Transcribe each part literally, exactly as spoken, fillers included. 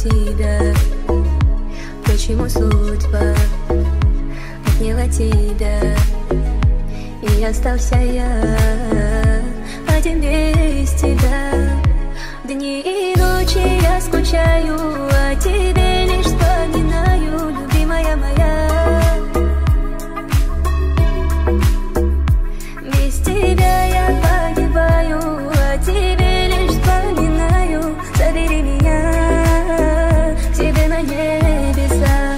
тебя? Почему судьба отняла тебя? И остался я один без тебя. Дни и ночи я скучаю, а тебе лишь вспоминаю, любимая моя. Без тебя я погибаю, а тебе лишь вспоминаю. Забери меня к себе на небеса.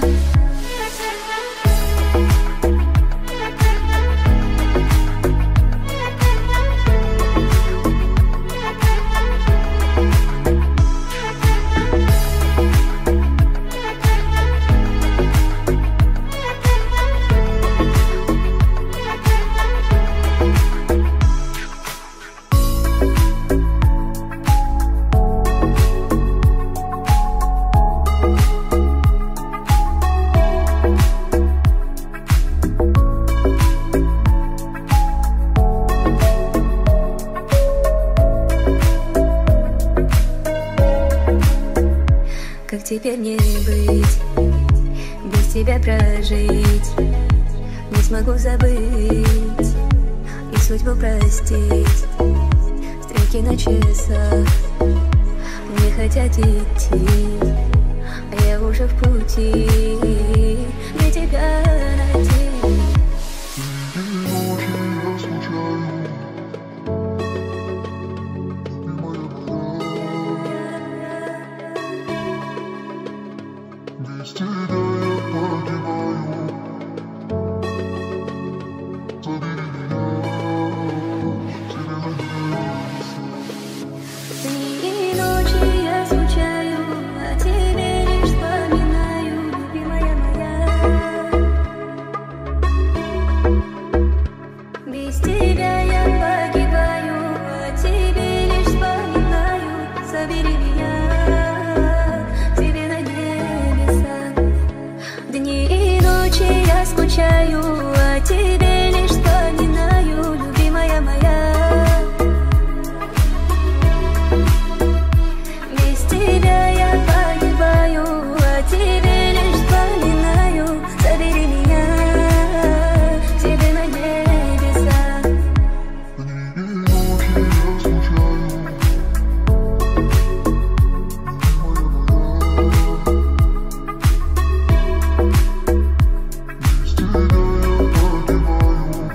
Как теперь не быть, без тебя прожить? Не смогу забыть и судьбу простить. Стрелки на часах не хотят идти, а я уже в пути, где тебя найти? Без тебя я погибаю. Забери меня к себе на небеса. Дни и ночи я скучаю, а тебе лишь вспоминаю, любимая моя. Без тебя я погибаю, а тебе лишь вспоминаю. Забери меня к себе на небеса. Дни и ночи я скучаю, а тебе лишь вспоминаю, любимая моя. Без тебя я погибаю, а тебе лишь вспоминаю. Забери меня к себе на небеса. Дни и ночи я скучаю, без тебя я погибаю.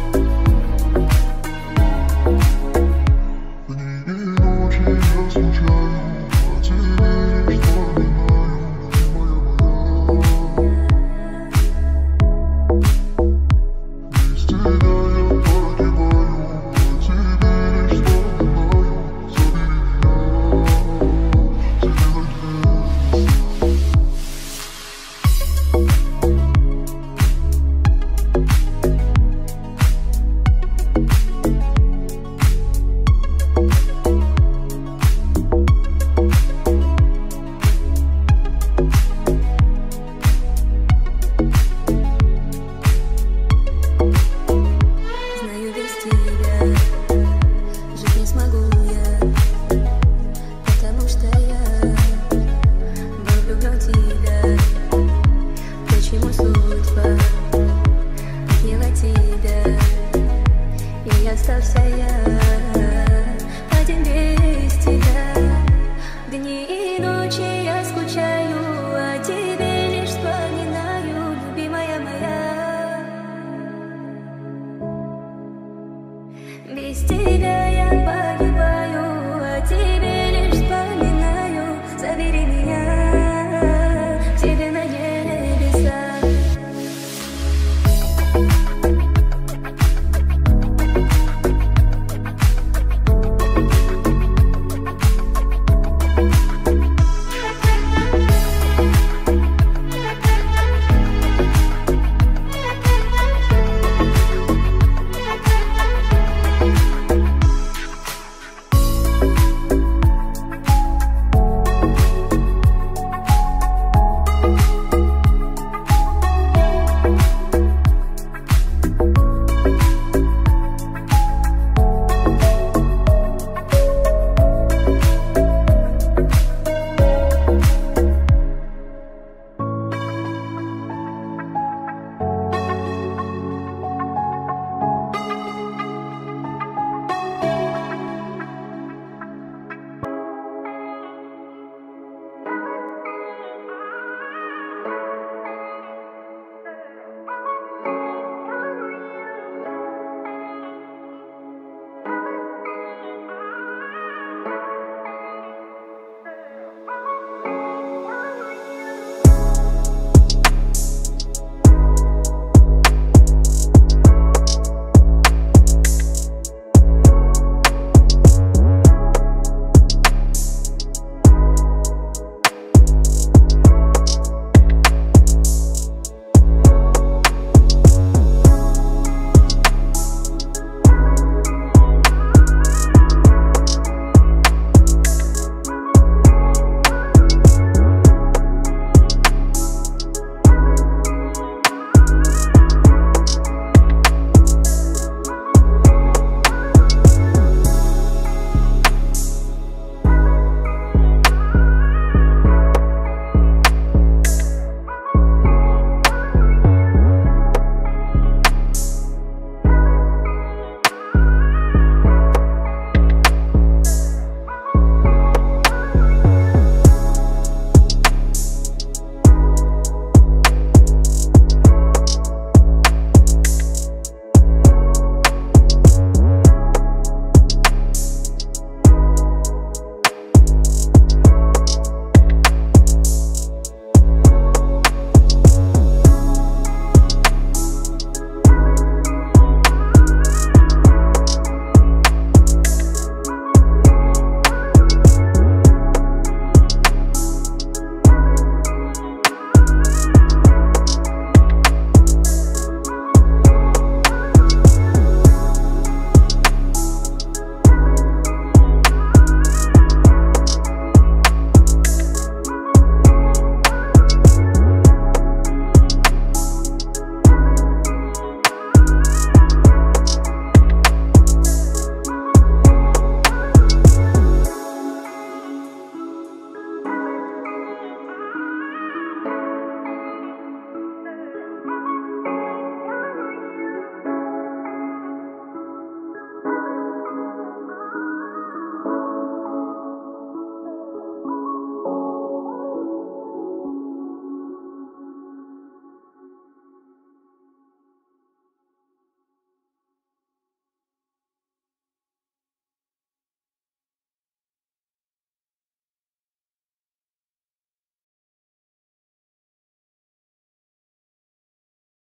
Дни и ночи я скучаю.